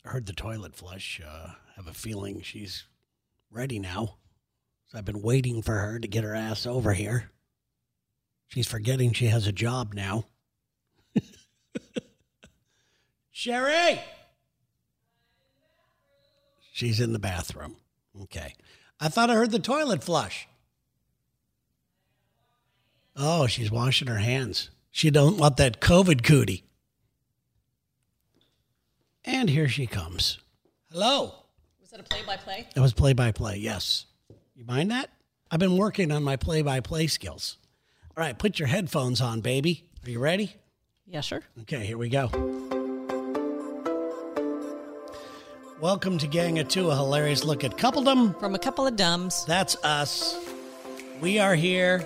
heard the toilet flush. Have a feeling she's ready now. So I've been waiting for her to get her ass over here. She's forgetting she has a job now. Sherry! She's in the bathroom. Okay. I thought I heard the toilet flush. Oh, she's washing her hands. She don't want that COVID cootie. And here she comes. Hello. Was that a play-by-play? It was play-by-play, yes. You mind that? I've been working on my play-by-play skills. All right, put your headphones on, baby. Are you ready? Yeah, sure. Okay, here we go. Welcome to Gang of Two, a hilarious look at coupledom. From a couple of dumbs. That's us. We are here.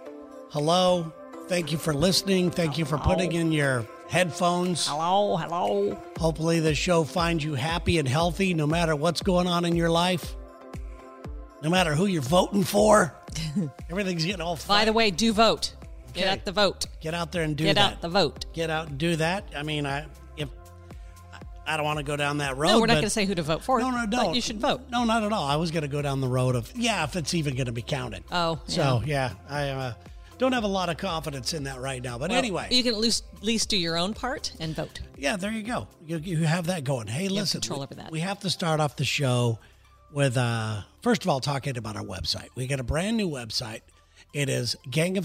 Hello. Thank you for listening. Thank you for putting in your headphones. Hello, hello. Hopefully this show finds you happy and healthy no matter what's going on in your life. No matter who you're voting for. Everything's getting all fun. By the way, do vote. Okay. Get out the vote. Get out there and do Get that. out the vote. Get out and do that. I mean, I don't want to go down that road. No, we're not going to say who to vote for. No, don't. But you should vote. No, not at all. I was going to go down the road of, if it's even going to be counted. Oh, yeah. So, I don't have a lot of confidence in that right now. But anyway. You can at least do your own part and vote. Yeah, there you go. You have that going. Hey, listen. Control over that. We have to start off the show with, first of all, talking about our website. We got a brand new website. It is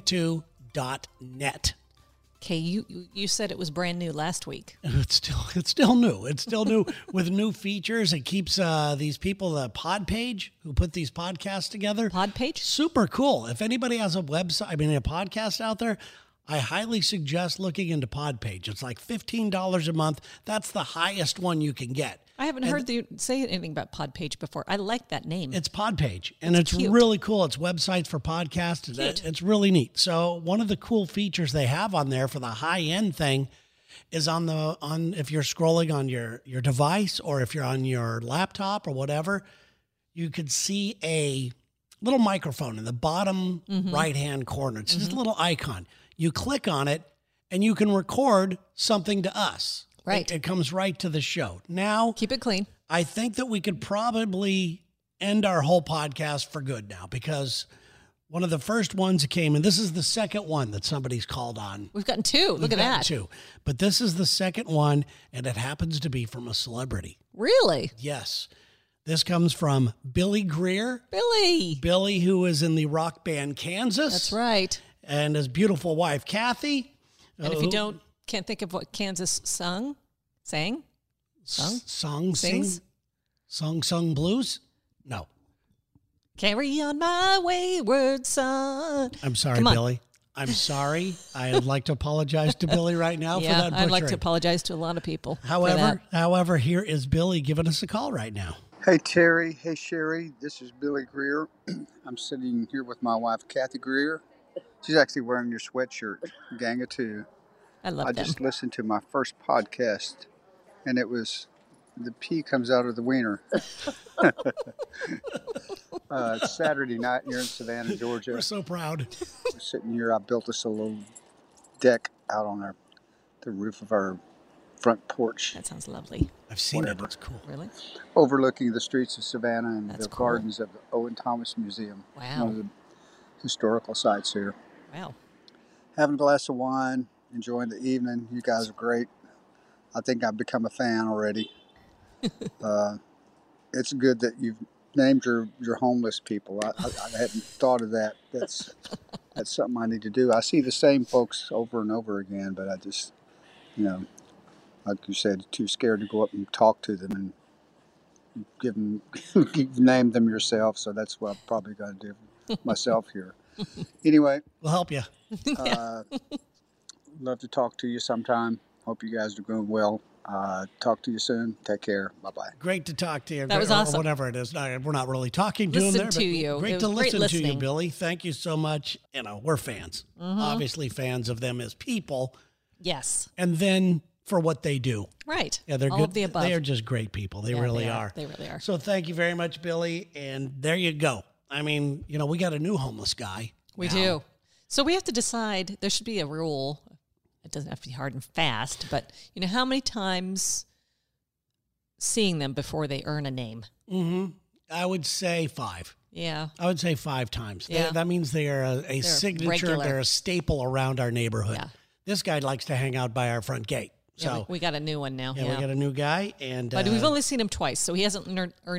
gangof2.net. Okay, you said it was brand new last week. It's still new. It's still new with new features. It keeps these people, the pod page who put these podcasts together. Pod page? Super cool. If anybody has a website, a podcast out there, I highly suggest looking into Podpage. It's like $15 a month. That's the highest one you can get. I haven't heard you say anything about Podpage before. I like that name. It's Podpage, and it's cute. really cool. It's websites for podcasts. Cute. It's really neat. So one of the cool features they have on there for the high-end thing is on if you're scrolling on your device or if you're on your laptop or whatever, you could see a little microphone in the bottom right-hand corner. It's just a little icon. You click on it, and you can record something to us. Right. It comes right to the show. Now, keep it clean. I think that we could probably end our whole podcast for good now because one of the first ones that came, and this is the second one that somebody's called on. We've gotten two. Look at that. Two. But this is the second one, and it happens to be from a celebrity. Really? Yes. This comes from Billy Greer. Billy, who is in the rock band Kansas. That's right. And his beautiful wife, Kathy. And if you can't think of what Kansas sang? Sung blues? No. Carry on my wayward son. I'm sorry, Billy. I'm sorry. I'd like to apologize to Billy right now for that butchering. I'd like to apologize to a lot of people. However, here is Billy giving us a call right now. Hey, Terry. Hey, Sherry. This is Billy Greer. I'm sitting here with my wife, Kathy Greer. She's actually wearing your sweatshirt, Gang of Two. I love that. I just listened to my first podcast, and it was the pee comes out of the wiener. It's Saturday night here in Savannah, Georgia. We're so proud. We're sitting here. I built us a little deck out on the roof of our front porch. That sounds lovely. I've seen it. It's cool. Really? Overlooking the streets of Savannah and That's the cool. gardens of the Owen Thomas Museum. Wow. One of the historical sites here. Wow. Having a glass of wine, enjoying the evening. You guys are great. I think I've become a fan already. It's good that you've named your homeless people. I hadn't thought of that. That's something I need to do. I see the same folks over and over again, but I just, like you said, too scared to go up and talk to them and you've named them yourself. So that's what I'm probably going to do myself here. Anyway, we'll help you. Love to talk to you sometime. Hope you guys are doing well. Talk to you soon. Take care. Bye-bye. Great to talk to you. That was awesome. Or whatever it is. We're not really talking to him there. Listen to you. Great to listen to you, Billy. Thank you so much. We're fans. Obviously fans of them as people. Yes. And then for what they do. Right. Yeah, they're all good. Of the above. They are just great people. They really are. They really are. So thank you very much, Billy. And there you go. I mean, we got a new homeless guy. We do. So we have to decide, there should be a rule. It doesn't have to be hard and fast, but how many times seeing them before they earn a name. I would say 5. Yeah. I would say 5 times. Yeah. That means they are a signature. regular. They're a staple around our neighborhood. Yeah. This guy likes to hang out by our front gate. Yeah, So we got a new one now. we got a new guy, and But we've only seen him twice, so he hasn't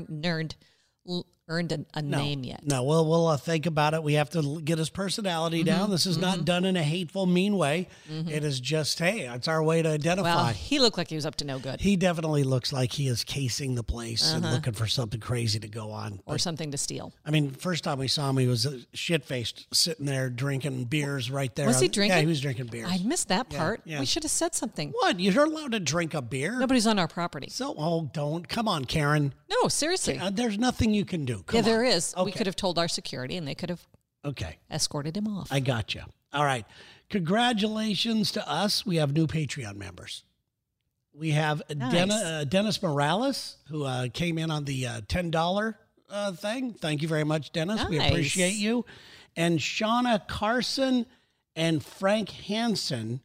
earned a name yet. No, we'll think about it. We have to get his personality down. This is not done in a hateful, mean way. It is just, hey, it's our way to identify. Well, he looked like he was up to no good. He definitely looks like he is casing the place and looking for something crazy to go on. Or something to steal. I mean, first time we saw him, he was shit-faced, sitting there drinking beers right there. Was he drinking? Yeah, he was drinking beers. I missed that part. yeah. We should have said something. What? You're allowed to drink a beer? Nobody's on our property. So, don't. Come on, Karen. No, seriously. There's nothing you can do. Come Yeah, there on. is. We Okay. could have told our security, and they could have Okay. escorted him off. I got you. All right. Congratulations to us. We have new Patreon members. We have Nice. Dennis Morales, who came in on the $10 thing. Thank you very much, Dennis. We Nice. appreciate you. And Shauna Carson and Frank Hansen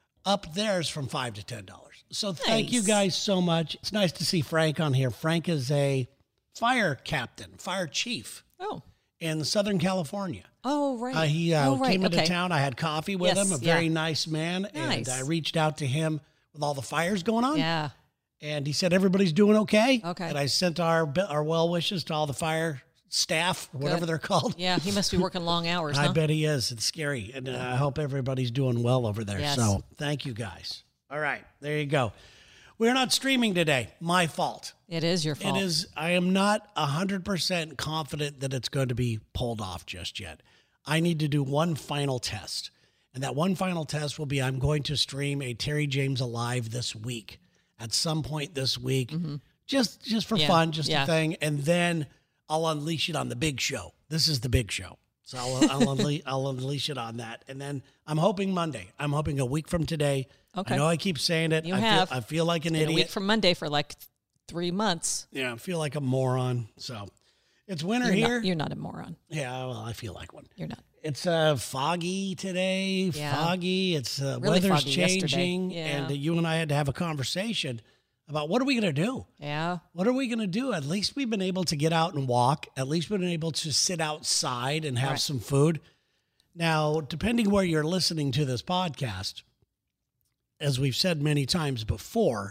up theirs from $5 to $10. So thank you Nice. guys so much. It's nice to see Frank on here. Frank is a fire captain, fire chief Oh. in Southern California. Oh, right. He right. came into Okay. town. I had coffee with Yes, him, a yeah. very nice man. Nice. And I reached out to him with all the fires going on. Yeah. And he said, everybody's doing okay. Okay. And I sent our well wishes to all the fire staff, or whatever Good. they're called. Yeah, he must be working long hours, I huh? bet he is. It's scary. And I hope everybody's doing well over there. Yes. So thank you guys. All right. There you go. We're not streaming today. My fault. It is your fault. It is. I am not 100% confident that it's going to be pulled off just yet. I need to do one final test. And that one final test will be I'm going to stream a Terry James Alive this week, at some point this week, just for Yeah, fun, just yeah. a thing. And then I'll unleash it on the big show. This is the big show. So I'll unleash it on that. And then I'm hoping Monday. I'm hoping a week from today. Okay. I know I keep saying it. You I have. I feel like an Been a idiot. week from Monday for like 3 months. Yeah, I feel like a moron. So it's winter You're here. Not, you're not a moron. Yeah, well, I feel like one. You're not. It's foggy today. Yeah. Foggy. It's Really weather's foggy yesterday. changing, Yeah. and you and I had to have a conversation about what are we going to do. Yeah. What are we going to do? At least we've been able to get out and walk. At least we've been able to sit outside and have Right. some food. Now, depending where you're listening to this podcast, as we've said many times before,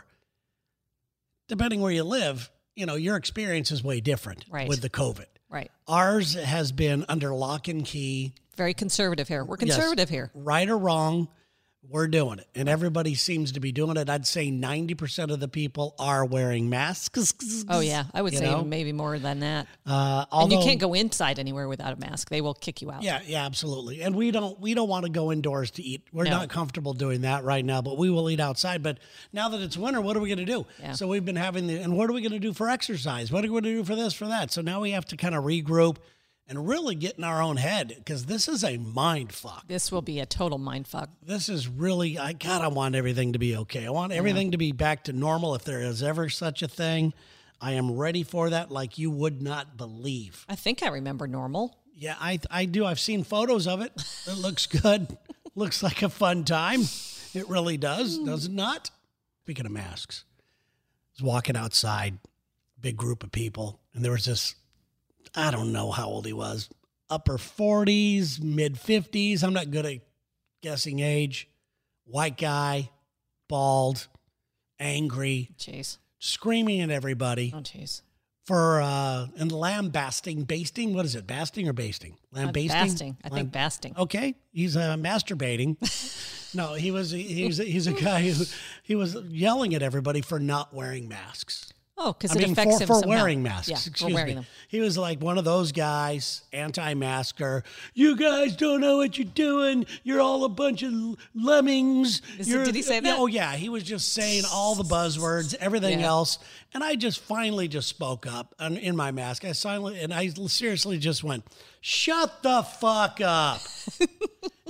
depending where you live, your experience is way different Right. with the COVID. Right. Ours has been under lock and key, Very conservative here. We're Yes. conservative here. right or wrong. We're doing it. And everybody seems to be doing it. I'd say 90% of the people are wearing masks. Oh, yeah. I would You say know? even maybe more than that. Although, And you can't go inside anywhere without a mask. They will kick you out. Yeah, absolutely. And we don't want to go indoors to eat. We're No. not comfortable doing that right now, but we will eat outside. But now that it's winter, what are we going to do? Yeah. So we've been having and what are we going to do for exercise? What are we going to do for this, for that? So now we have to kind of regroup and really get in our own head, because this is a mind fuck. This will be a total mind fuck. This is really, I want everything to be okay. I want everything to be back to normal if there is ever such a thing. I am ready for that like you would not believe. I think I remember normal. Yeah, I do. I've seen photos of it. It looks good. Looks like a fun time. It really does it not? Speaking of masks, I was walking outside, big group of people, and there was this, I don't know how old he was, upper 40s, mid 50s. I'm not good at guessing age. White guy, bald, angry, Jeez. screaming at everybody Oh, jeez. for and basting. What is it? Basting or basting? Lambasting. Basting. I think basting. Okay, he's masturbating. No, he's a guy he was yelling at everybody for not wearing masks. Oh, because it affects him for somehow. wearing masks. Yeah, Excuse for wearing me. them. He was like one of those guys, anti-masker. You guys don't know what you're doing. You're all a bunch of lemmings. Did he say that? Oh yeah, he was just saying all the buzzwords, everything Yeah. else. And I just finally just spoke up in my mask. I seriously just went, "Shut the fuck up."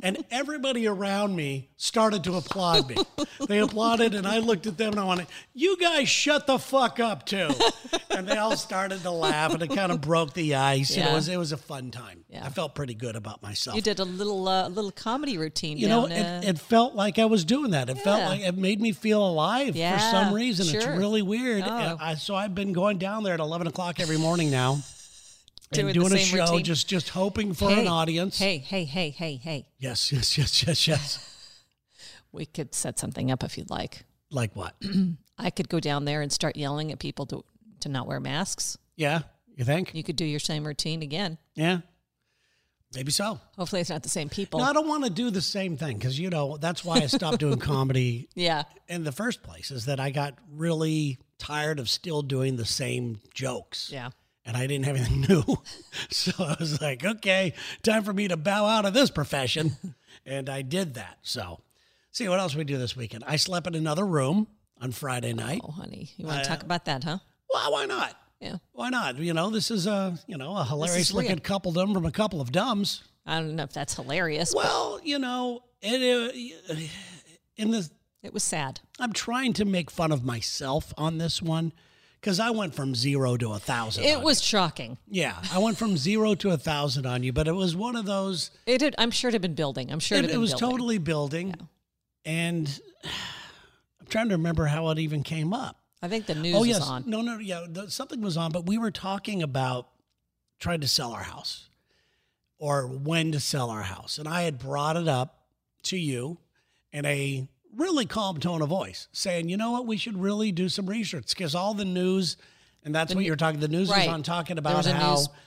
And everybody around me started to applaud me. They applauded, and I looked at them, and I went, you guys shut the fuck up, too. And they all started to laugh, and it kind of broke the ice. Yeah. And it was a fun time. Yeah. I felt pretty good about myself. You did a little comedy routine. You know, it felt like I was doing that. It felt Yeah. like it made me feel alive for Yeah, some reason. It's sure. really weird. Oh. And so I've been going down there at 11 o'clock every morning now. Doing And the doing a same show, routine? just hoping for an audience. Hey. Yes. We could set something up if you'd like. Like what? I could go down there and start yelling at people to not wear masks. Yeah, you think? You could do your same routine again. Yeah, maybe so. Hopefully it's not the same people. No, I don't want to do the same thing because, that's why I stopped doing comedy Yeah. in the first place, is that I got really tired of still doing the same jokes. Yeah. And I didn't have anything new. So I was like, okay, time for me to bow out of this profession. And I did that. So, see, what else we do this weekend? I slept in another room on Friday night. Oh, honey. You want to talk about that, huh? Well, why not? Yeah. Why not? This is a hilarious real. looking coupledom from a couple of dumbs. I don't know if that's hilarious. Well, It was sad. I'm trying to make fun of myself on this one because I went from 0 to 1,000. It was shocking. Yeah, I went from 0 to 1,000 on you, but it was one of those. I'm sure it had been building. I'm sure it was building. totally building, and I'm trying to remember how it even came up. I think the news Oh was yes, on. no, yeah, something was on, but we were talking about trying to sell our house or when to sell our house, and I had brought it up to you in a really calm tone of voice, saying, you know what, we should really do some research because all the news, and that's what you're talking. The news was on talking about there was how a news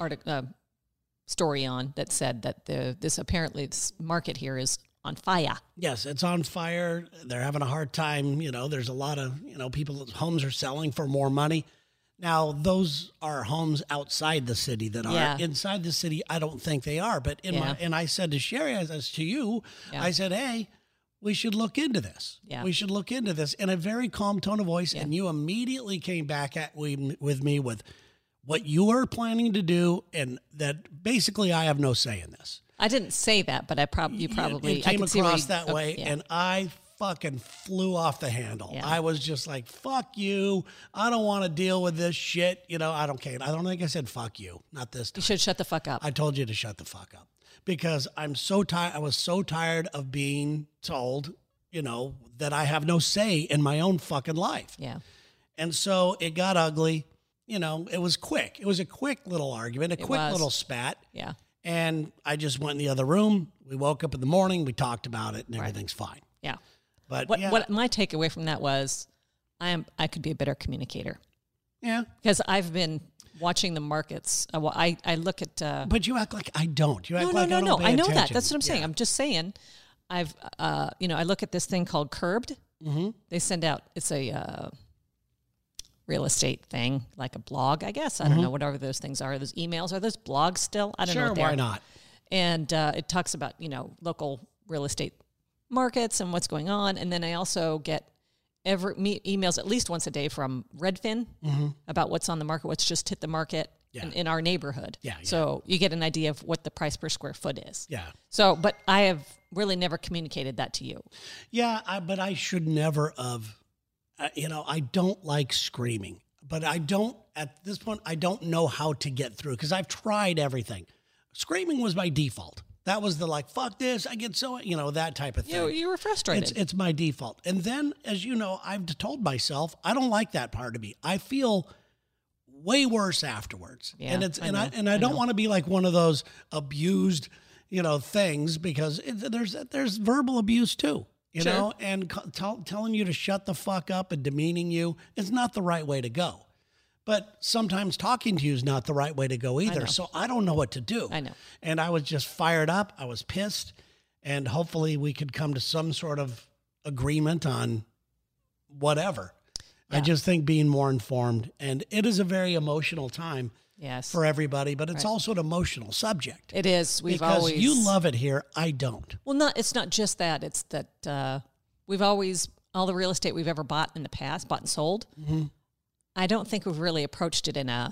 story on that said that this market here is on fire. yes, it's on fire. They're having a hard time. There's a lot of people's homes are selling for more money. Now, those are homes outside the city that are. Yeah. Inside the city, I don't think they are. But and I said to Sherry, as to you, Yeah. I said, hey, we should look into this. Yeah. We should look into this in a very calm tone of voice. Yeah. And you immediately came back with me with what you are planning to do, and that basically I have no say in this. I didn't say that, but you probably It came I could see where across that way, yeah. and I fucking flew off the handle. Yeah. I was just like, fuck you. I don't want to deal with this shit. I don't care. I don't think I said fuck you. Not this time. You should shut the fuck up. I told you to shut the fuck up because I'm so tired. I was so tired of being told, that I have no say in my own fucking life. Yeah. And so it got ugly. It was quick. It was a quick little argument, a quick was. little spat. Yeah. And I just went in the other room. We woke up in the morning. We talked about it, and everything's fine. Yeah. But What my takeaway from that was, I could be a better communicator yeah. because I've been watching the markets. I look at. But you act like I don't. You act No. I don't pay I know that. attention. That's what I'm saying. Yeah. I'm just saying. I look at this thing called Curbed. Mm-hmm. They send out. It's a real estate thing, like a blog, I guess. I don't know, whatever those things are. Those emails, are those blogs still? I don't know Sure, what they why are. not? And it talks about, local real estate markets and what's going on. And then I also get emails at least once a day from Redfin about what's on the market, what's just hit the market in our neighborhood. Yeah. So you get an idea of what the price per square foot is. Yeah. So, but I have really never communicated that to you. Yeah, but I should never have. I don't like screaming, but at this point, I don't know how to get through because I've tried everything. Screaming was my default. That was the fuck this, I get so, that type of thing. You were frustrated. It's my default. And then, as you know, I've told myself, I don't like that part of me. I feel way worse afterwards. Yeah, and I don't want to be like one of those abused, things because there's verbal abuse too. Sure. And telling you to shut the fuck up and demeaning you is not the right way to go. But sometimes talking to you is not the right way to go either. So I don't know what to do. I know. And I was just fired up. I was pissed. And hopefully we could come to some sort of agreement on whatever. Yeah. I just think being more informed. And it is a very emotional time Yes. for everybody, but it's also an emotional subject. It is. Because you love it here. I don't. Well, it's not just that. It's that we've always, all the real estate we've ever bought in the past, bought and sold, I don't think we've really approached it in a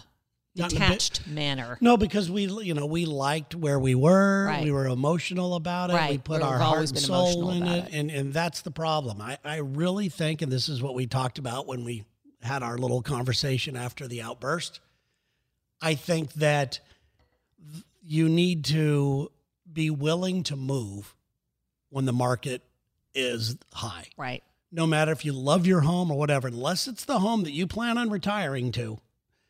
Not in a bit- detached manner. No, because we liked where we were. Right. We were emotional about it. We Right. put We've our always heart and been soul emotional in about it, and that's the problem. I really think, and this is what we talked about when we had our little conversation after the outburst. I think that you need to be willing to move when the market is high. Right. No matter if you love your home or whatever, unless it's the home that you plan on retiring to,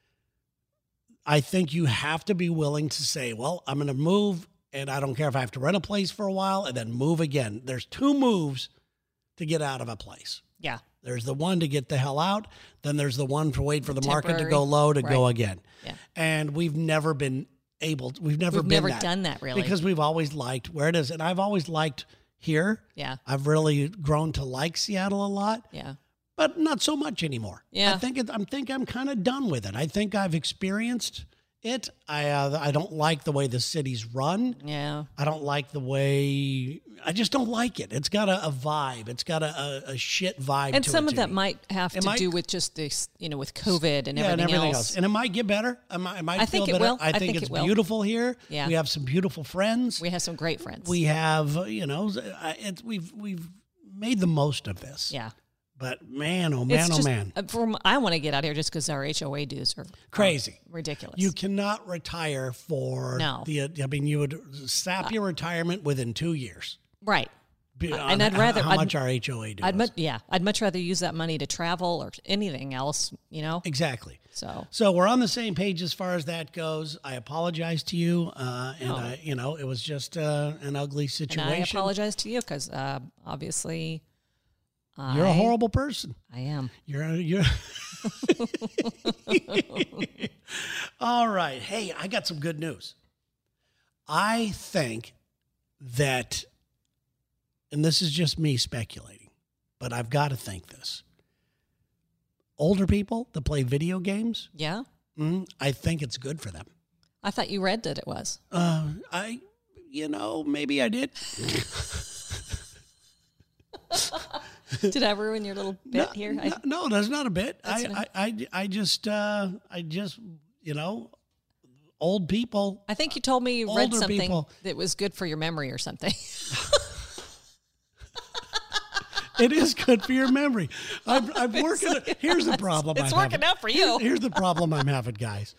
I think you have to be willing to say, well, I'm going to move, and I don't care if I have to rent a place for a while and then move again. There's two moves to get out of a place. Yeah. There's the one to get the hell out. Then there's the one to wait for the market to Temporary. go low to go Right. again. Yeah. And we've never been able to, we've never done that, really. because we've always liked where it is. And I've always liked here. Yeah. I've really grown to like Seattle a lot, Yeah. but not so much anymore. Yeah. I think I'm kind of done with it. I think I've experienced it. I don't like the way the city's run. Yeah. I don't like the way, I just don't like it. It's got a vibe. It's got a shit vibe And to some it of to that me. might have It to might- do with just this, with COVID and Yeah, everything, and everything else. And it might get better. It might I feel think it better. will. I I think think it's it will. beautiful here. Yeah. We have some beautiful friends. We have some great friends. We have, we've made the most of this. yeah. But man, oh It's man, oh just, man. I want to get out here just because our HOA dues are Crazy. ridiculous. You cannot retire for No. you would sap your retirement within 2 years. right. Be- And on I'd rather- how I'd- much our HOA do. I'd much rather use that money to travel or anything else, Exactly. So So we're on the same page as far as that goes. I apologize to you, and No. it was just an ugly and situation. I apologize to you because obviously You're a horrible person. I am. You're. All right. Hey, I got some good news. I think that, and this is just me speculating, but I've got to think this. Older people that play video games, Yeah. I think it's good for them. I thought you read that it was. Maybe I did. Did I ruin your little bit here? No, that's not a bit. That's I just, old people. I think you told me you read Older something people. that was good for your memory or something. It is good for your memory. I'm working. Here's the problem. It's I'm working having. out for you. Here's the problem I'm having, guys.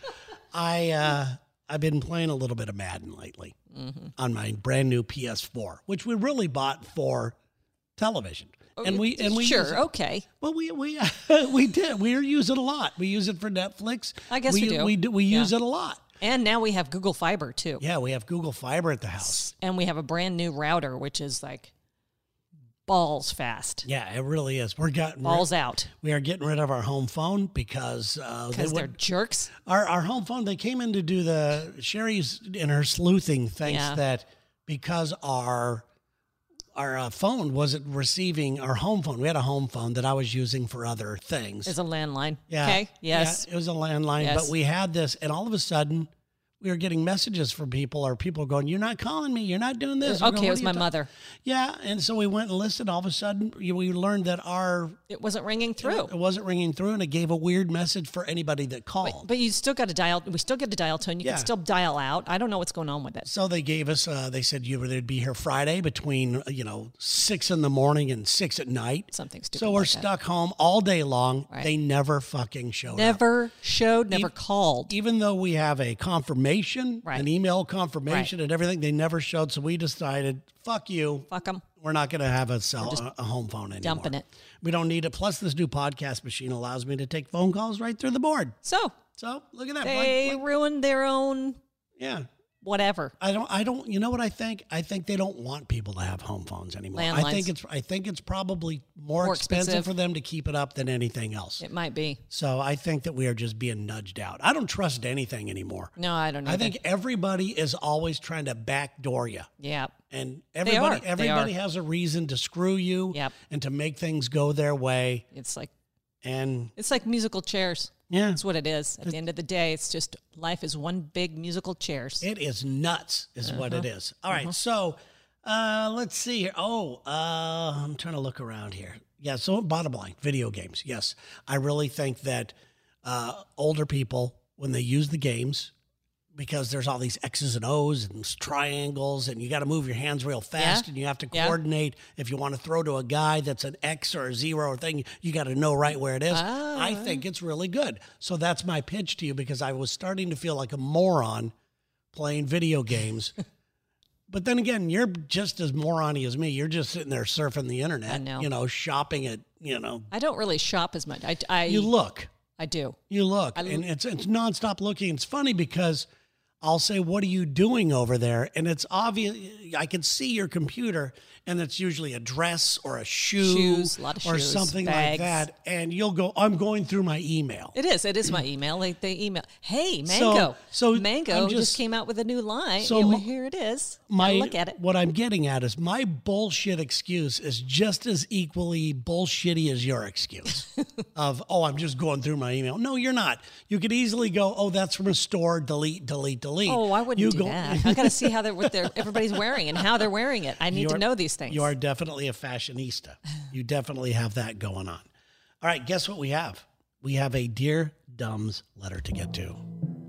I've been playing a little bit of Madden lately on my brand new PS4, which we really bought for television. And we sure, use it. okay. Well, we did. We're using it a lot. We use it for Netflix. I guess we do. We use Yeah. it a lot. And now we have Google Fiber too. Yeah, we have Google Fiber at the house. And we have a brand new router, which is like balls fast. Yeah, it really is. Balls out. We are getting rid of our home phone because They're jerks. Our home phone. They came in to do the Sherry's in her sleuthing thinks Yeah. that because our phone wasn't receiving our home phone. We had a home phone that I was using for other things. Is a landline. Yeah. Okay. Yes. Yeah, it was a landline, Yes. but we had this, and all of a sudden, we were getting messages from people, or people going, "You're not calling me. You're not doing this." We're Okay, going, it was "What my are you mother. Yeah, and so we went and listened. All of a sudden, we learned that It wasn't ringing through. it wasn't ringing through, and it gave a weird message for anybody that called. But you still got to dial. We still get to dial tone. You Yeah. can still dial out. I don't know what's going on with it. So they gave us. They said they'd be here Friday between 6 in the morning and 6 at night. Something stupid. So we're like that. stuck home all day long. Right. They never fucking showed up. Never showed. Never Even- called. Even though we have a confirmation, Right. an email confirmation and everything, they never showed. So we decided, fuck you. Fuck them. We're not going to have a home phone anymore. Dumping it. We don't need it. Plus, this new podcast machine allows me to take phone calls right through the board. So So look at that. they ruined their own yeah. whatever. I don't, you know what I think? I think they don't want people to have home phones anymore. I Landlines. think it's probably more More expensive expensive. for them to keep it up than anything else. It might be. So I think that we are just being nudged out. I don't trust anything anymore. No, I don't know. I think everybody is always trying to backdoor you. Yeah. And They everybody are. has a reason to screw you Yep. and to make things go their way. It's like And musical chairs. yeah, That's what it is. At the end of the day, it's just life is one big musical chairs. it is nuts is what it is. All right. So let's see here. I'm trying to look around here. Yeah. So bottom line, video games. Yes. I really think that older people when they use the games, because there's all these X's and O's and triangles, and you got to move your hands real fast, and you have to coordinate. If you want to throw to a guy that's an X or a zero or thing, you got to know right where it is. I think it's really good. So that's my pitch to you, because I was starting to feel like a moron playing video games. But then again, you're just as morony as me. You're just sitting there surfing the internet, I know. Shopping at, I don't really shop as much. You look. I do. You look. And it's nonstop looking. It's funny because I'll say, what are you doing over there? And it's obvious. I can see your computer, and it's usually a dress or a Shoes, a lot of or shoes, something bags. like that. And you'll go, I'm going through my email. It is my email. Like they email, hey, Mango. So Mango just came out with a new line. So here it is. Look at it. What I'm getting at is my bullshit excuse is just as equally bullshitty as your excuse of, I'm just going through my email. No, you're not. You could easily go, that's from a store, delete. Oh, I wouldn't do that. I got to see how everybody's wearing and how they're wearing it. I need to know these things. You are definitely a fashionista. You definitely have that going on. All right, guess what we have? We have a Dear Dumbs letter to get to.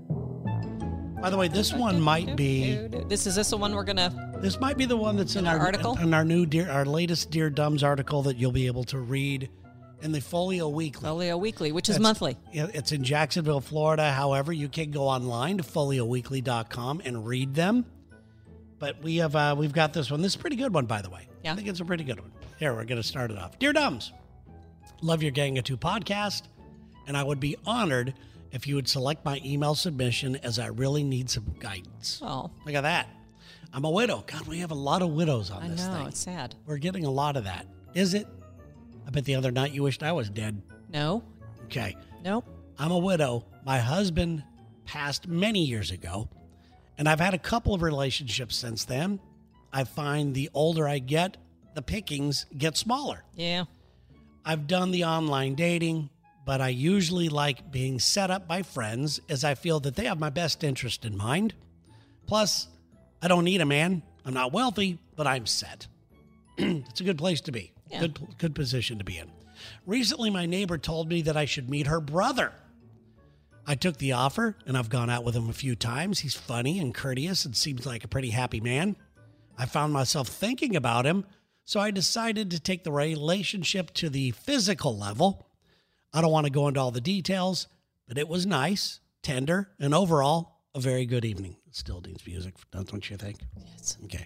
By the way, this one might be... This the one we're going to... This might be the one that's in our article? In our latest Dear Dumbs article that you'll be able to read in the Folio Weekly. Folio Weekly, which is monthly. It's in Jacksonville, Florida. However, you can go online to folioweekly.com and read them. But we've got this one. This is a pretty good one, by the way. Yeah. I think it's a pretty good one. Here, we're going to start it off. Dear Dumbs, love your Gang of Two podcast, and I would be honored if you would select my email submission, as I really need some guidance. Oh. Look at that. I'm a widow. God, we have a lot of widows on this thing. I know, it's sad. We're getting a lot of that. Is it? I bet the other night you wished I was dead. No. Okay. Nope. I'm a widow. My husband passed many years ago, and I've had a couple of relationships since then. I find the older I get, the pickings get smaller. Yeah. I've done the online dating, but I usually like being set up by friends, as I feel that they have my best interest in mind. Plus, I don't need a man. I'm not wealthy, but I'm set. It's a good place to be. Yeah. Good position to be in. Recently, my neighbor told me that I should meet her brother. I took the offer, and I've gone out with him a few times. He's funny and courteous and seems like a pretty happy man. I found myself thinking about him, so I decided to take the relationship to the physical level. I don't want to go into all the details, but it was nice, tender, and overall, a very good evening. Still Dean's music, don't you think? Yes. Okay.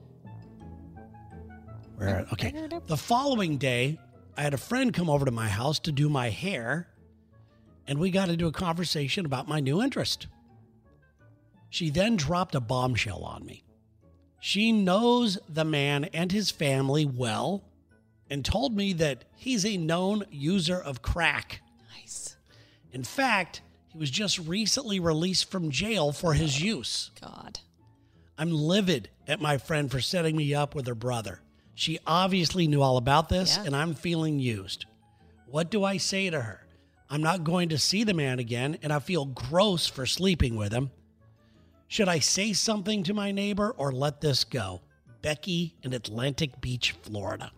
Okay. The following day, I had a friend come over to my house to do my hair, and we got into a conversation about my new interest. She then dropped a bombshell on me. She knows the man and his family well and told me that he's a known user of crack. Nice. In fact, he was just recently released from jail for his use. God. I'm livid at my friend for setting me up with her brother. She obviously knew all about this, and I'm feeling used. What do I say to her? I'm not going to see the man again, and I feel gross for sleeping with him. Should I say something to my neighbor or let this go? Becky in Atlantic Beach, Florida.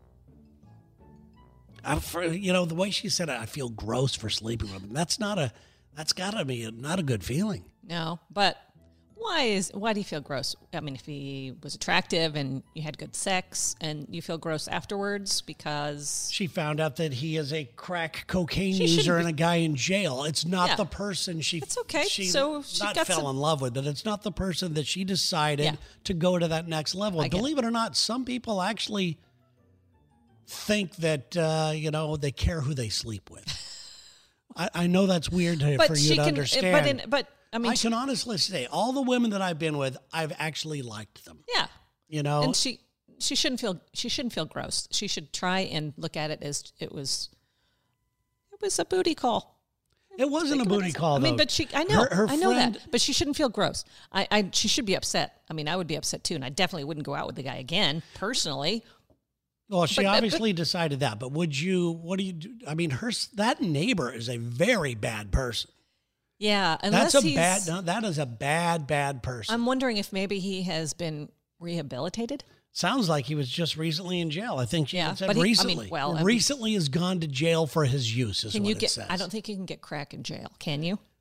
The way she said it, I feel gross for sleeping with him. That's gotta be not a good feeling. No, but why do you feel gross? I mean, if he was attractive and you had good sex and you feel gross afterwards because... She found out that he is a crack cocaine user and a guy in jail. It's not the person It's okay. She got fell in love with, but it's not the person that she decided to go to that next level. Believe it or not, some people actually think that, they care who they sleep with. I know that's weird for you to understand. I can honestly say all the women that I've been with, I've actually liked them. Yeah. And she shouldn't feel gross. She should try and look at it as it was a booty call. It wasn't a booty call, though. I mean, but I know that. But she shouldn't feel gross. She should be upset. I mean, I would be upset too, and I definitely wouldn't go out with the guy again, personally. Well, she obviously decided that, but what do you do? I mean, that neighbor is a very bad person. Yeah, that is a bad person. I'm wondering if maybe he has been rehabilitated. Sounds like he was just recently in jail. I think she said recently. Recently has gone to jail for his use. Is what it says. I don't think you can get crack in jail. Can you?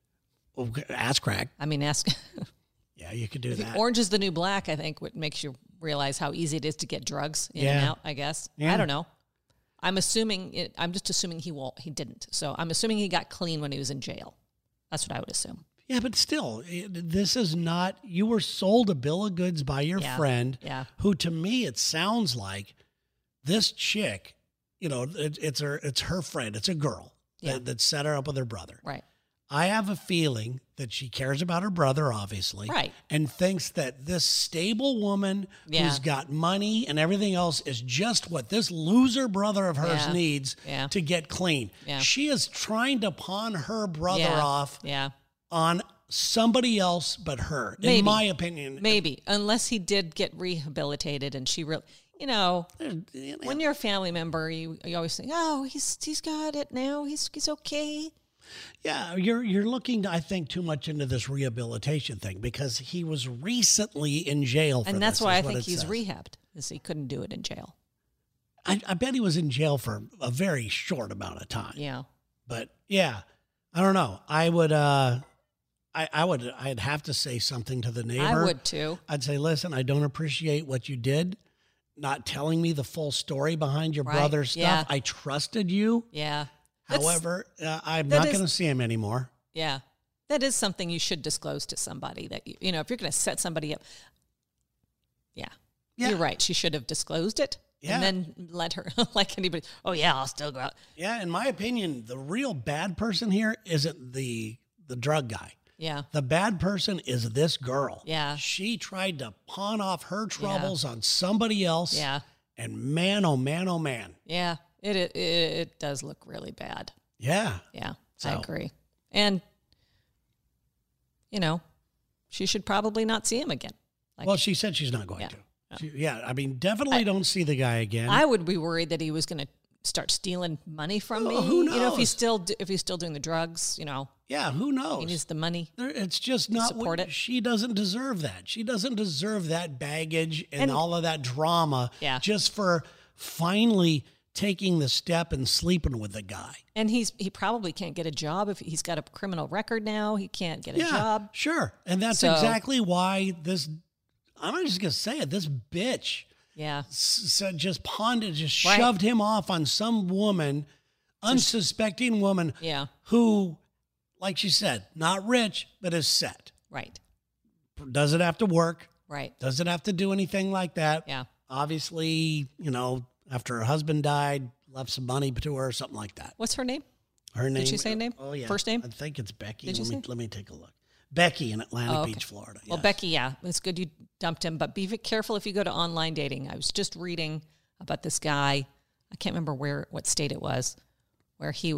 Ass crack. I mean, ask. Yeah, you could do that. Orange is the new black, I think, what makes you realize how easy it is to get drugs in and out, I guess. Yeah. I don't know. I'm just assuming he didn't. So I'm assuming he got clean when he was in jail. That's what I would assume. Yeah, but still, this is not, you were sold a bill of goods by your friend, who to me, it sounds like this chick, it's her friend. It's a girl that set her up with her brother. Right. I have a feeling that she cares about her brother, obviously, right, and thinks that this stable woman who's got money and everything else is just what this loser brother of hers needs to get clean. Yeah. She is trying to pawn her brother off on somebody else but her, in my opinion. Maybe, unless he did get rehabilitated and she really... when you're a family member, you always think, oh, he's got it now. He's okay. Yeah, you're looking, I think, too much into this rehabilitation thing because he was recently in jail for this. And that's why I think he's rehabbed, is he couldn't do it in jail. I bet he was in jail for a very short amount of time. Yeah. But, yeah, I don't know. I would... I'd have to say something to the neighbor. I would too. I'd say, listen, I don't appreciate what you did. Not telling me the full story behind your brother's stuff. Yeah. I trusted you. Yeah. However, I'm not going to see him anymore. Yeah. That is something you should disclose to somebody that, if you're going to set somebody up. Yeah. You're right. She should have disclosed it. Yeah. And then let her, like anybody, oh yeah, I'll still go out. Yeah. In my opinion, the real bad person here isn't the drug guy. Yeah. The bad person is this girl. Yeah. She tried to pawn off her troubles on somebody else. Yeah. And man, oh man, oh man. Yeah. It does look really bad. Yeah. Yeah. So. I agree. And, she should probably not see him again. Well, she said she's not going to. I mean, definitely don't see the guy again. I would be worried that he was going to start stealing money from me. Who knows? If he's still doing the drugs, Yeah, who knows? He needs the money. It's just not support it. She doesn't deserve that. She doesn't deserve that baggage and all of that drama just for finally taking the step and sleeping with the guy. And he probably can't get a job if he's got a criminal record now. He can't get a job. Sure. And that's exactly why I'm just going to say it, this bitch just shoved him off on some woman, unsuspecting woman who, like she said, not rich, but is set. Right. Doesn't have to work. Right. Doesn't have to do anything like that. Yeah. Obviously, after her husband died, left some money to her or something like that. What's her name? Her name. Did she say a name? Oh, yeah. First name? I think it's Becky. Let me take a look. Becky in Atlantic Beach, Florida. Well, yes. Becky, it's good you dumped him, but be careful if you go to online dating. I was just reading about this guy. I can't remember what state it was, where he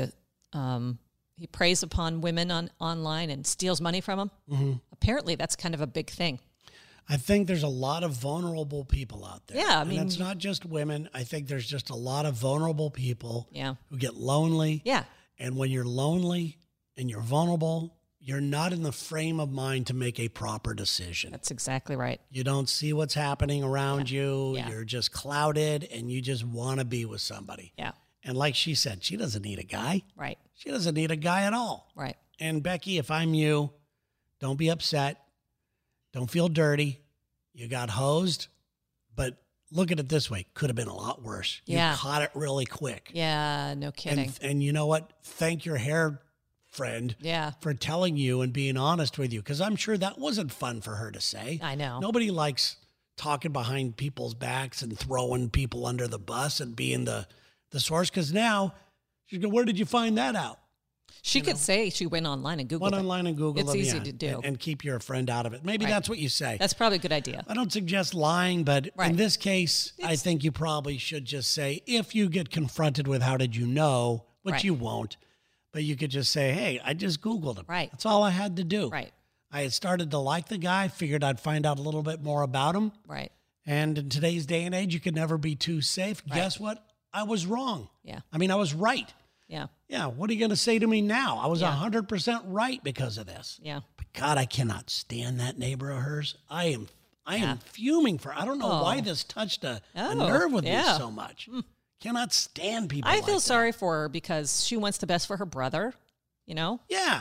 preys upon women online and steals money from them. Mm-hmm. Apparently, that's kind of a big thing. I think there's a lot of vulnerable people out there. Yeah, I mean, it's not just women. I think there's just a lot of vulnerable people who get lonely. Yeah. And when you're lonely and you're vulnerable, you're not in the frame of mind to make a proper decision. That's exactly right. You don't see what's happening around you. Yeah. You're just clouded and you just want to be with somebody. Yeah. And like she said, she doesn't need a guy. Right. She doesn't need a guy at all. Right. And Becky, if I'm you, don't be upset. Don't feel dirty. You got hosed, but look at it this way. Could have been a lot worse. You caught it really quick. Yeah, no kidding. And you know what? Thank your hair friend for telling you and being honest with you, because I'm sure that wasn't fun for her to say. I know. Nobody likes talking behind people's backs and throwing people under the bus and being the source, because now she's going, where did you find that out? She could say she went online and Googled it. It's easy to do. And keep your friend out of it. Maybe that's what you say. That's probably a good idea. I don't suggest lying, but in this case, I think you probably should just say, if you get confronted with how did you know, which you won't, but you could just say, hey, I just Googled him. Right. That's all I had to do. Right. I had started to like the guy, figured I'd find out a little bit more about him. Right. And in today's day and age, you can never be too safe. Right. Guess what? I was wrong. Yeah. I mean, I was right. Yeah. Yeah. What are you going to say to me now? I was 100% right because of this. Yeah. But God, I cannot stand that neighbor of hers. I am fuming for, I don't know why this touched a nerve with me so much. Cannot stand people I like feel that. sorry for her because she wants the best for her brother, Yeah.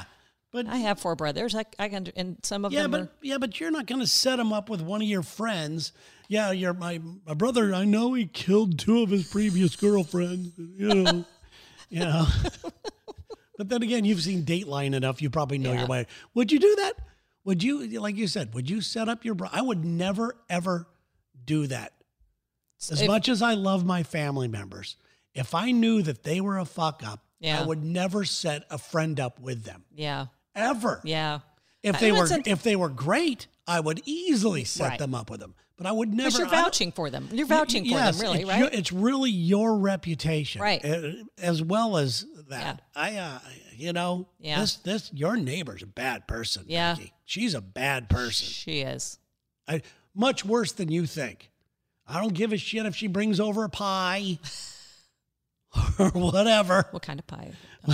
But I have 4 brothers. I can, and some of them are. but you're not going to set them up with one of your friends. Yeah, you're my brother. I know he killed 2 of his previous girlfriends. You know. But then again, you've seen Dateline enough. You probably know your way. Would you do that? Would you, like you said, would you set up your brother? I would never, ever do that. As much as I love my family members, if I knew that they were a fuck up, I would never set a friend up with them. Yeah. Ever. Yeah. If they were great, I would easily set them up with them. But I would never. Because you're vouching for them. You're vouching for them, really, right? It's really your reputation, right? As well as that. Your neighbor's a bad person. Yeah, Becky. She's a bad person. She is. Much worse than you think. I don't give a shit if she brings over a pie or whatever. What kind of pie?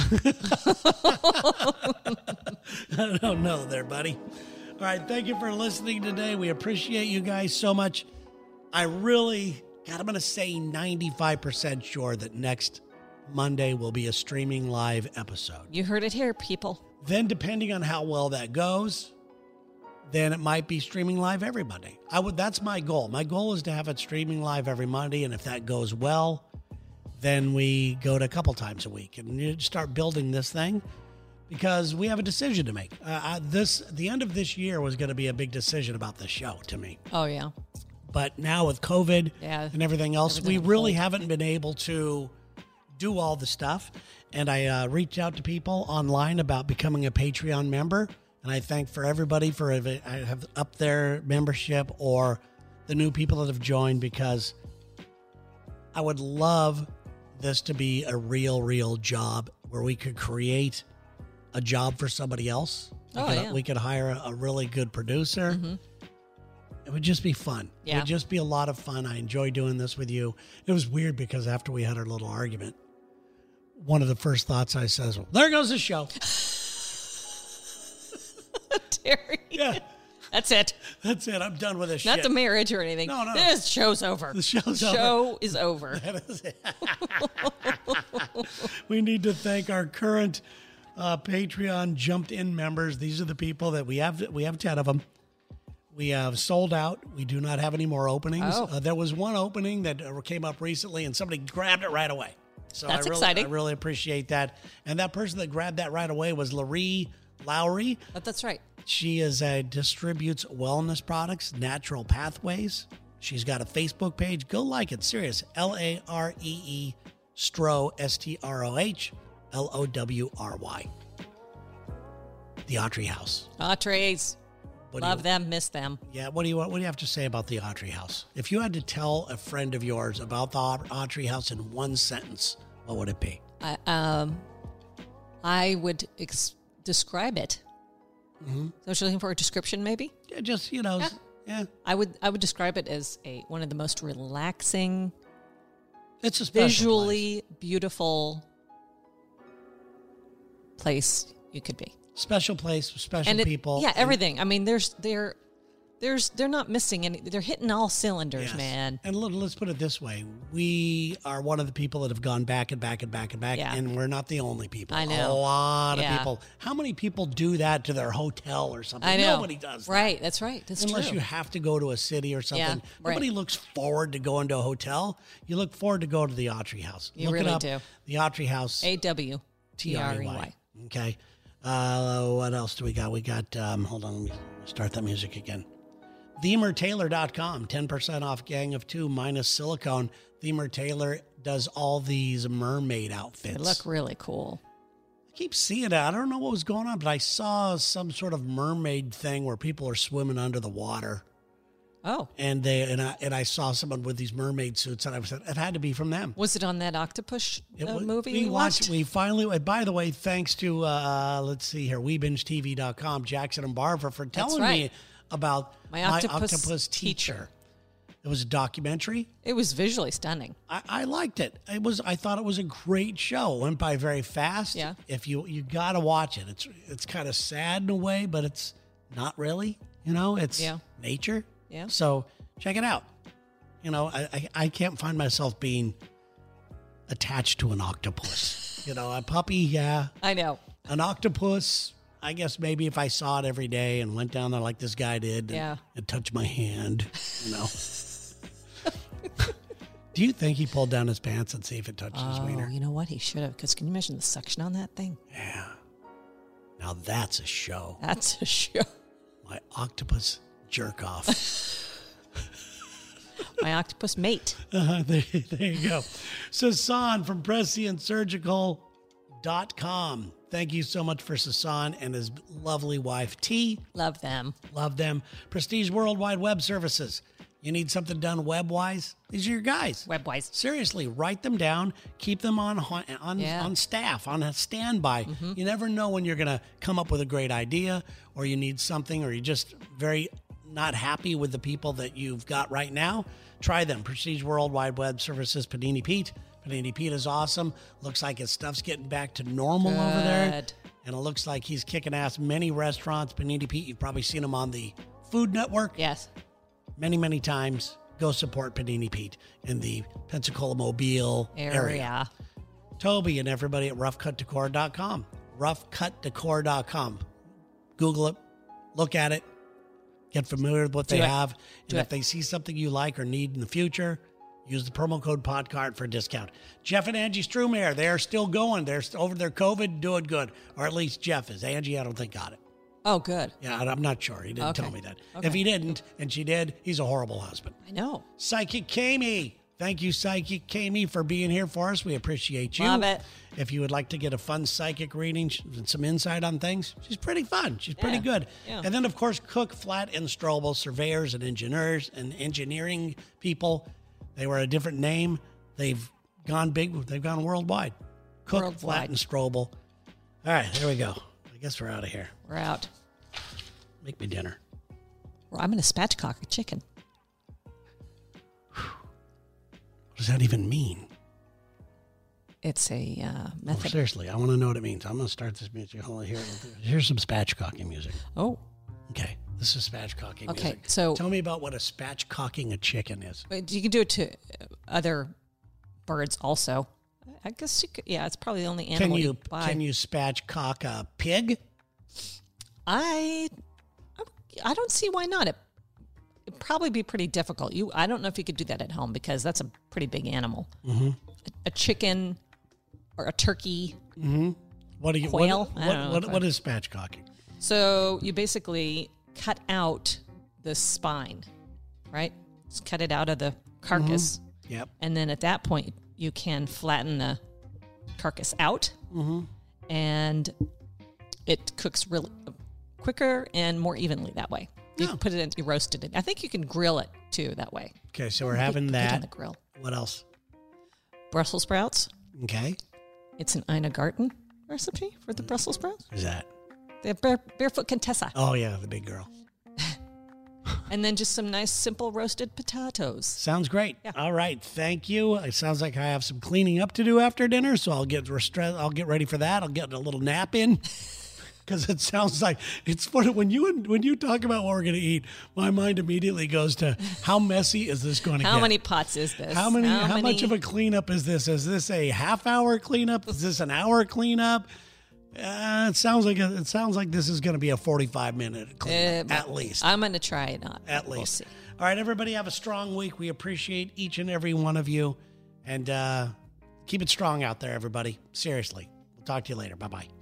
I don't know there, buddy. All right, thank you for listening today. We appreciate you guys so much. I'm going to say 95% sure that next Monday will be a streaming live episode. You heard it here, people. Then, depending on how well that goes, then it might be streaming live every Monday. That's my goal. My goal is to have it streaming live every Monday, and if that goes well, then we go to a couple times a week and you start building this thing. Because we have a decision to make. The end of this year was going to be a big decision about the show to me. Oh, yeah. But now with COVID and everything else, we really haven't been able to do all the stuff. And I reached out to people online about becoming a Patreon member. And I thank for everybody for I have up their membership or the new people that have joined, because I would love this to be a real job where we could create a job for somebody else. We could hire a really good producer. Mm-hmm. It would just be fun. Yeah. It would just be a lot of fun. I enjoy doing this with you. It was weird because after we had our little argument, one of the first thoughts I said, well, there goes the show. Terry. Yeah. That's it. That's it. I'm done with this shit. Not the marriage or anything. No. This show's over. The show is over. That is it. We need to thank our current Patreon jumped in members. These are the people that we have 10 of them. We have sold out. We do not have any more openings. There was one opening that came up recently and somebody grabbed it right away. So that's exciting. I really appreciate that. And that person that grabbed that right away was Laree Lowry. That's right. She distributes wellness products, Natural Pathways. She's got a Facebook page. Go like it. Serious. Laree Stroh, STROH. LOWRY. The Autry House. Autry's. Love them, miss them. Yeah, what do you have to say about the Autry House? If you had to tell a friend of yours about the Autry House in one sentence, what would it be? I would describe it. Mm-hmm. So you're looking for a description, maybe? Yeah, just yeah. I would describe it as one of the most relaxing, it's a visually beautiful place you could be. Special place, special people. Yeah, everything. I mean, they're not missing any. They're hitting all cylinders, man. And let's put it this way: we are one of the people that have gone back and back and back and back, and we're not the only people. I know a lot of people. How many people do that to their hotel or something? I know. Nobody does that. Right, that's right. That's Unless true. you have to go to a city or something. Yeah, Nobody looks forward to going to a hotel. You look forward to go to the Autry House. You look really it up, do. The Autry House. AWTREY. Okay. What else do we got? We got, hold on, let me start that music again. ThemerTailor.com, 10% off Gang of Two minus silicone. Themer Tailor does all these mermaid outfits. They look really cool. I keep seeing it. I don't know what was going on, but I saw some sort of mermaid thing where people are swimming under the water. Oh. And I saw someone with these mermaid suits, and I said, it had to be from them. Was it on that octopus movie we watched? We finally, by the way, thanks to, let's see here, WeBingeTV.com, Jackson and Barbara for telling me about my octopus teacher. It was a documentary. It was visually stunning. I liked it. I thought it was a great show. It went by very fast. Yeah. If you got to watch it. It's kind of sad in a way, but it's not really. It's nature. Yeah. So check it out. I can't find myself being attached to an octopus. A puppy, yeah. I know. An octopus, I guess maybe if I saw it every day and went down there like this guy did and touched my hand, you know. Do you think he pulled down his pants and see if it touched his wiener? You know what? He should have, because can you imagine the suction on that thing? Yeah. Now that's a show. That's a show. My octopus jerk off. My octopus mate. There you go. Sasan from PrescientSurgical.com. Thank you so much for Sasan and his lovely wife, T. Love them. Love them. Prestige Worldwide Web Services. You need something done web-wise? These are your guys. Web-wise. Seriously, write them down. Keep them on staff, on a standby. Mm-hmm. You never know when you're going to come up with a great idea, or you need something, or you're just very not happy with the people that you've got right now. Try them. Prestige Worldwide Web Services, Panini Pete. Panini Pete is awesome. Looks like his stuff's getting back to normal over there. And it looks like he's kicking ass many restaurants. Panini Pete, you've probably seen him on the Food Network. Yes. Many, many times. Go support Panini Pete in the Pensacola Mobile area. Toby and everybody at roughcutdecor.com. Roughcutdecor.com. Google it. Look at it. Get familiar with what they have. And if they see something you like or need in the future, use the promo code PODCART for a discount. Jeff and Angie Strumeyer, they're still going. They're over their COVID, doing good. Or at least Jeff is. Angie, I don't think, got it. Oh, good. Yeah, I'm not sure. He didn't tell me that. Okay. If he didn't, and she did, he's a horrible husband. I know. Psychic Kami. Thank you, Psychic Kami, for being here for us. We appreciate you. Love it. If you would like to get a fun psychic reading and some insight on things, she's pretty fun. She's pretty good. Yeah. And then, of course, Cook, Flat, and Strobel, surveyors and engineers and engineering people. They were a different name. They've gone big. They've gone worldwide. Cook, Flat, and Strobel. All right, there we go. I guess we're out of here. We're out. Make me dinner. Well, I'm going to spatchcock a chicken. What does that even mean? It's a method. Oh, seriously, I want to know what it means. I'm going to start this music. Here's some spatchcocking music. Oh. Okay, this is spatchcocking music. Okay, so tell me about what a spatchcocking a chicken is. You can do it to other birds also. I guess you could, it's probably the only animal you buy. Can you spatchcock a pig? I don't see why not. It'd probably be pretty difficult. I don't know if you could do that at home because that's a pretty big animal. Mm-hmm. A chicken or a turkey. Mm-hmm. Quail. What is spatchcocking? So you basically cut out the spine, right? Just cut it out of the carcass. Mm-hmm. Yep. And then at that point, you can flatten the carcass out, and it cooks really quicker and more evenly that way. You can put it in, you roasted it. I think you can grill it too that way. Okay, so we're having that. On the grill. What else? Brussels sprouts. Okay. It's an Ina Garten recipe for the Brussels sprouts. Who's that? The Barefoot Contessa. Oh, yeah, the big girl. And then just some nice, simple roasted potatoes. Sounds great. Yeah. All right, thank you. It sounds like I have some cleaning up to do after dinner, so I'll get ready for that. I'll get a little nap in. Because it sounds like it's funny when you talk about what we're going to eat, my mind immediately goes to how messy is this going to get? How many pots is this? How much of a cleanup is this? Is this a half-hour cleanup? Is this an hour cleanup? It sounds like this is going to be a 45-minute cleanup at least. I'm going to try it on. At least. We'll see. All right, everybody, have a strong week. We appreciate each and every one of you, and keep it strong out there, everybody. Seriously, we'll talk to you later. Bye bye.